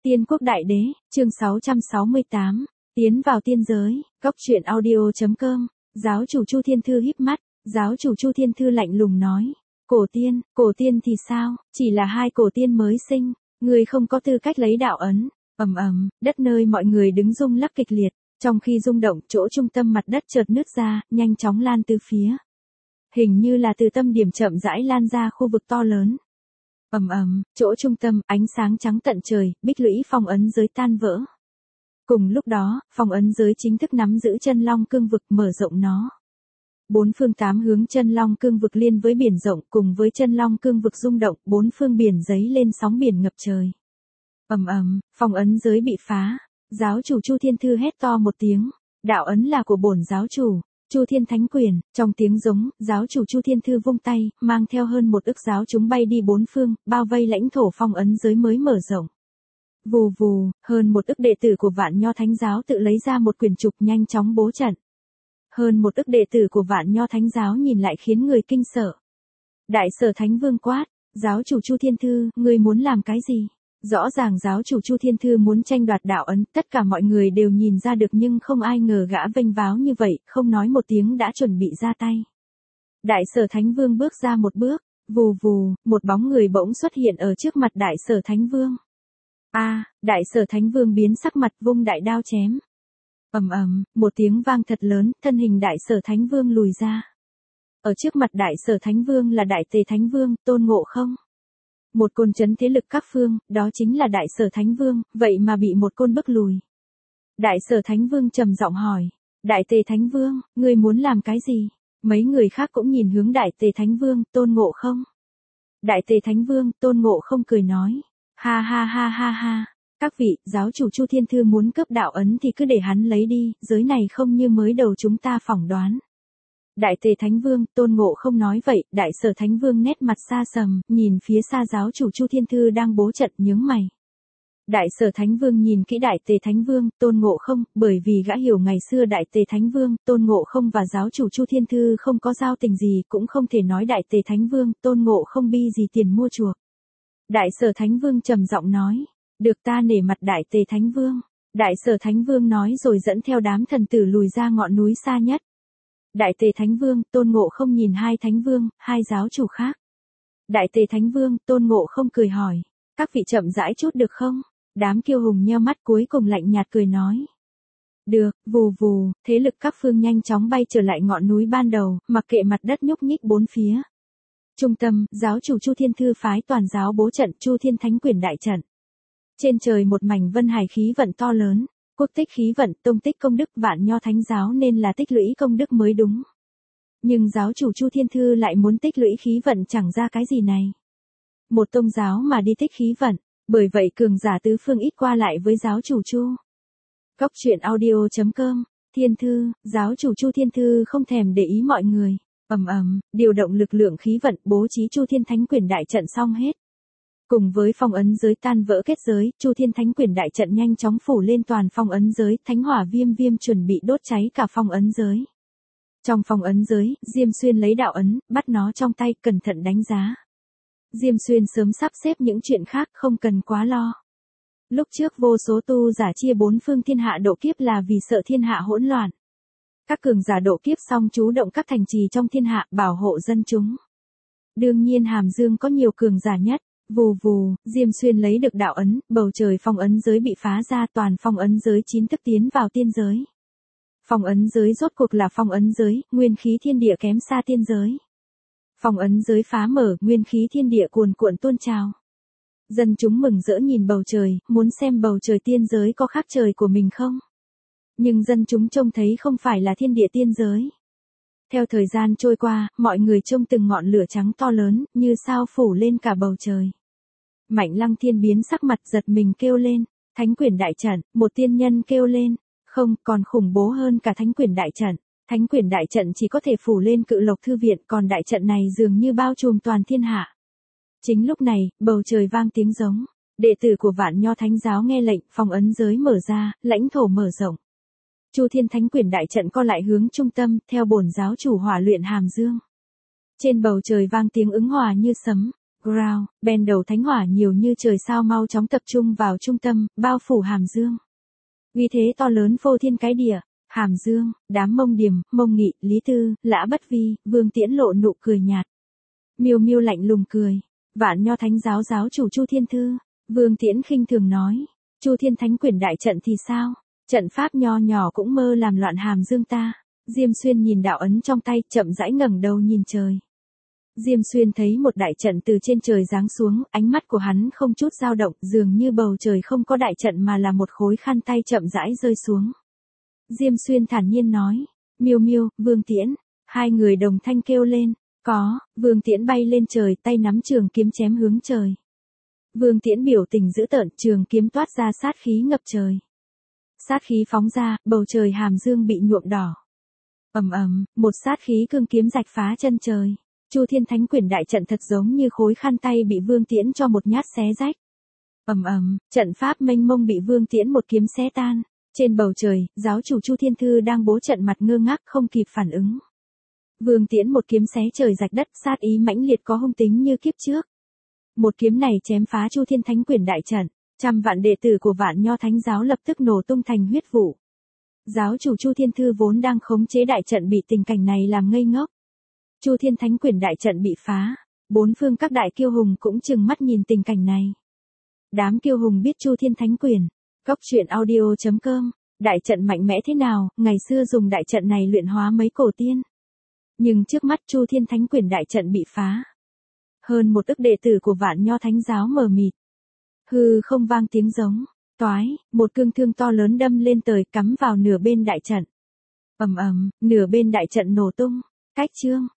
Tiên quốc đại đế, chương 668, tiến vào tiên giới, góc truyện audio.com, giáo chủ Chu Thiên Thư híp mắt, giáo chủ Chu Thiên Thư lạnh lùng nói, cổ tiên thì sao, chỉ là hai cổ tiên mới sinh, người không có tư cách lấy đạo ấn, đất nơi mọi người đứng rung lắc kịch liệt, trong khi rung động chỗ trung tâm mặt đất chợt nứt ra, nhanh chóng lan từ phía. Hình như là từ tâm điểm chậm rãi lan ra khu vực to lớn. Chỗ trung tâm, ánh sáng trắng tận trời, bích lũy phong ấn giới tan vỡ. Cùng lúc đó, phong ấn giới chính thức nắm giữ chân long cương vực mở rộng nó. Bốn phương tám hướng chân long cương vực liên với biển rộng cùng với chân long cương vực rung động, bốn phương biển giấy lên sóng biển ngập trời. Phong ấn giới bị phá. Giáo chủ Chu Thiên Thư hét to một tiếng, đạo ấn là của bổn giáo chủ, Chu Thiên Thánh Quyền, trong tiếng giống, giáo chủ Chu Thiên Thư vung tay, mang theo hơn một ức giáo chúng bay đi bốn phương, bao vây lãnh thổ phong ấn giới mới mở rộng. Vù vù, hơn một ức đệ tử của Vạn Nho Thánh giáo tự lấy ra một quyển trục nhanh chóng bố trận. Hơn một ức đệ tử của Vạn Nho Thánh giáo nhìn lại khiến người kinh sợ. Đại Sở Thánh Vương quát, giáo chủ Chu Thiên Thư, ngươi muốn làm cái gì? Rõ ràng giáo chủ Chu Thiên Thư muốn tranh đoạt đạo ấn, tất cả mọi người đều nhìn ra được nhưng không ai ngờ gã vênh váo như vậy, không nói một tiếng đã chuẩn bị ra tay. Đại Sở Thánh Vương bước ra một bước, vù vù, một bóng người bỗng xuất hiện ở trước mặt Đại Sở Thánh Vương. Đại Sở Thánh Vương biến sắc mặt vung đại đao chém. Một tiếng vang thật lớn, thân hình Đại Sở Thánh Vương lùi ra. Ở trước mặt Đại Sở Thánh Vương là Đại Tề Thánh Vương, Tôn Ngộ Không. Một côn trấn thế lực các phương, đó chính là Đại Sở Thánh Vương, vậy mà bị một côn bức lùi. Đại Sở Thánh Vương trầm giọng hỏi, Đại Tề Thánh Vương, ngươi muốn làm cái gì? Mấy người khác cũng nhìn hướng Đại Tề Thánh Vương, Tôn Ngộ Không. Đại Tề Thánh Vương, Tôn Ngộ Không cười nói, ha, các vị, giáo chủ Chu Thiên Thư muốn cướp đạo ấn thì cứ để hắn lấy đi, giới này không như mới đầu chúng ta phỏng đoán. Đại Tề Thánh Vương, Tôn Ngộ Không nói vậy, Đại Sở Thánh Vương nét mặt xa sầm, nhìn phía xa giáo chủ Chu Thiên Thư đang bố trận nhướng mày. Đại Sở Thánh Vương nhìn kỹ Đại Tề Thánh Vương, Tôn Ngộ Không, bởi vì gã hiểu ngày xưa Đại Tề Thánh Vương, Tôn Ngộ Không và giáo chủ Chu Thiên Thư không có giao tình gì, cũng không thể nói Đại Tề Thánh Vương, Tôn Ngộ Không bi gì tiền mua chuộc. Đại Sở Thánh Vương trầm giọng nói, được ta nể mặt Đại Tề Thánh Vương. Đại Sở Thánh Vương nói rồi dẫn theo đám thần tử lùi ra ngọn núi xa nhất. Đại Tề Thánh Vương, Tôn Ngộ Không nhìn hai Thánh Vương, hai giáo chủ khác. Đại Tề Thánh Vương, Tôn Ngộ Không cười hỏi, các vị chậm rãi chút được không? Đám kiêu hùng nheo mắt cuối cùng lạnh nhạt cười nói. Được, vù vù, thế lực các phương nhanh chóng bay trở lại ngọn núi ban đầu, mặc kệ mặt đất nhúc nhích bốn phía. Trung tâm, giáo chủ Chu Thiên Thư phái toàn giáo bố trận Chu Thiên Thánh Quyền đại trận. Trên trời một mảnh vân hải khí vận to lớn. Quốc tích khí vận, tông tích công đức Vạn Nho Thánh giáo nên là tích lũy công đức mới đúng. Nhưng giáo chủ Chu Thiên Thư lại muốn tích lũy khí vận chẳng ra cái gì này. Một tông giáo mà đi tích khí vận, bởi vậy cường giả tứ phương ít qua lại với giáo chủ Chu. Góc truyện audio.com, Thiên Thư, giáo chủ Chu Thiên Thư không thèm để ý mọi người. Điều động lực lượng khí vận bố trí Chu Thiên Thánh Quyền đại trận xong hết. Cùng với phong ấn giới tan vỡ kết giới, Chu Thiên Thánh Quyền đại trận nhanh chóng phủ lên toàn phong ấn giới, thánh hỏa viêm chuẩn bị đốt cháy cả phong ấn giới. Trong phong ấn giới, Diêm Xuyên lấy đạo ấn, bắt nó trong tay, cẩn thận đánh giá. Diêm Xuyên sớm sắp xếp những chuyện khác, không cần quá lo. Lúc trước vô số tu giả chia bốn phương thiên hạ độ kiếp là vì sợ thiên hạ hỗn loạn. Các cường giả độ kiếp xong chú động các thành trì trong thiên hạ, bảo hộ dân chúng. Đương nhiên Hàm Dương có nhiều cường giả nhất. Vù vù, Diêm Xuyên lấy được đạo ấn, bầu trời phong ấn giới bị phá ra, toàn phong ấn giới chính thức tiến vào tiên giới. Phong ấn giới rốt cuộc là phong ấn giới, nguyên khí thiên địa kém xa tiên giới. Phong ấn giới phá mở, nguyên khí thiên địa cuồn cuộn tuôn trào. Dân chúng mừng rỡ nhìn bầu trời, muốn xem bầu trời tiên giới có khác trời của mình không? Nhưng dân chúng trông thấy không phải là thiên địa tiên giới. Theo thời gian trôi qua, mọi người trông từng ngọn lửa trắng to lớn, như sao phủ lên cả bầu trời. Mạnh Lăng Thiên biến sắc mặt giật mình kêu lên, Thánh Quyền đại trận, một tiên nhân kêu lên, không, còn khủng bố hơn cả Thánh Quyền đại trận. Thánh Quyền đại trận chỉ có thể phủ lên Cự Lộc thư viện, còn đại trận này dường như bao trùm toàn thiên hạ. Chính lúc này, bầu trời vang tiếng giống, đệ tử của Vạn Nho Thánh giáo nghe lệnh, phong ấn giới mở ra, lãnh thổ mở rộng. Chu Thiên Thánh Quyền đại trận co lại hướng trung tâm, theo bổn giáo chủ hỏa luyện Hàm Dương. Trên bầu trời vang tiếng ứng hòa như sấm, background, bên đầu thánh hỏa nhiều như trời sao mau chóng tập trung vào trung tâm, bao phủ Hàm Dương. Uy thế to lớn phô thiên cái địa, Hàm Dương, đám Mông Điểm, Mông Nghị, Lý Tư, Lã Bất Vi, Vương Tiễn lộ nụ cười nhạt. Miêu Miêu lạnh lùng cười, Vạn Nho Thánh giáo giáo chủ Chu Thiên Thư, Vương Tiễn khinh thường nói, Chu Thiên Thánh Quyển đại trận thì sao? Trận pháp nho nhỏ cũng mơ làm loạn Hàm Dương ta. Diêm Xuyên nhìn đạo ấn trong tay, chậm rãi ngẩng đầu nhìn trời. Diêm Xuyên thấy một đại trận từ trên trời giáng xuống, ánh mắt của hắn không chút dao động, dường như bầu trời không có đại trận mà là một khối khăn tay chậm rãi rơi xuống. Diêm Xuyên thản nhiên nói, Miêu Miêu, Vương Tiễn, hai người đồng thanh kêu lên, có, Vương Tiễn bay lên trời, tay nắm trường kiếm chém hướng trời. Vương Tiễn biểu tình dữ tợn, trường kiếm toát ra sát khí ngập trời. Sát khí phóng ra, bầu trời Hàm Dương bị nhuộm đỏ. Ầm ầm, một sát khí cương kiếm rạch phá chân trời. Chu Thiên Thánh Quyển đại trận thật giống như khối khăn tay bị Vương Tiễn cho một nhát xé rách. Ầm ầm, trận pháp mênh mông bị Vương Tiễn một kiếm xé tan. Trên bầu trời, giáo chủ Chu Thiên Thư đang bố trận mặt ngơ ngác không kịp phản ứng. Vương Tiễn một kiếm xé trời rạch đất, sát ý mãnh liệt có hung tính như kiếp trước. Một kiếm này chém phá Chu Thiên Thánh Quyển đại trận, trăm vạn đệ tử của Vạn Nho Thánh giáo lập tức nổ tung thành huyết vụ. Giáo chủ Chu Thiên Thư vốn đang khống chế đại trận bị tình cảnh này làm ngây ngốc. Chu Thiên Thánh Quyển đại trận bị phá, bốn phương các đại kiêu hùng cũng trừng mắt nhìn tình cảnh này. Đám kiêu hùng biết Chu Thiên Thánh Quyển, Cốc truyện audio.com, đại trận mạnh mẽ thế nào, ngày xưa dùng đại trận này luyện hóa mấy cổ tiên. Nhưng trước mắt Chu Thiên Thánh Quyển đại trận bị phá. Hơn một ức đệ tử của Vạn Nho Thánh giáo mờ mịt. Hư không vang tiếng giống, toái, một cương thương to lớn đâm lên trời cắm vào nửa bên đại trận. Ầm ầm, nửa bên đại trận nổ tung, cách chương.